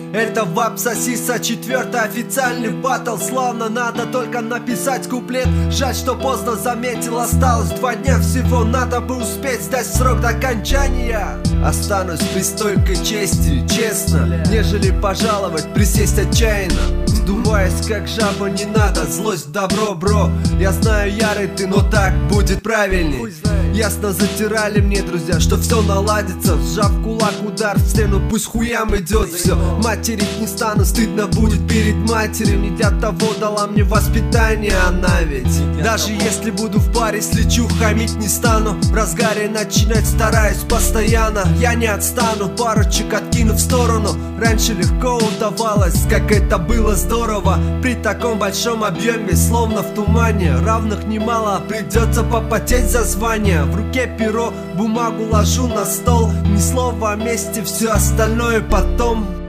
Это вап сосиса, 4-й официальный батл. Славно, надо только написать куплет. Жаль, что поздно заметил, осталось 2 дня всего. Надо бы успеть сдать срок до окончания. Останусь при стойкой чести, честно, нежели пожаловать, присесть отчаянно. Сдуваясь как жаба, не надо, злость добро, бро. Я знаю, ярый ты, но так будет правильней. Ясно затирали мне, друзья, что все наладится. Сжав кулак, удар в стену, пусть хуям идет все. Материть не стану, стыдно будет перед матерью. Не для того дала мне воспитание она ведь. Даже если буду в паре, слечу, хамить не стану. В разгаре начинать стараюсь постоянно. Я не отстану, парочек откину в сторону. Раньше легко удавалось, как это было здорово. При таком большом объеме, словно в тумане. Равных немало, придется попотеть за звание. В руке перо, бумагу ложу на стол. Ни слова о месте, все остальное потом.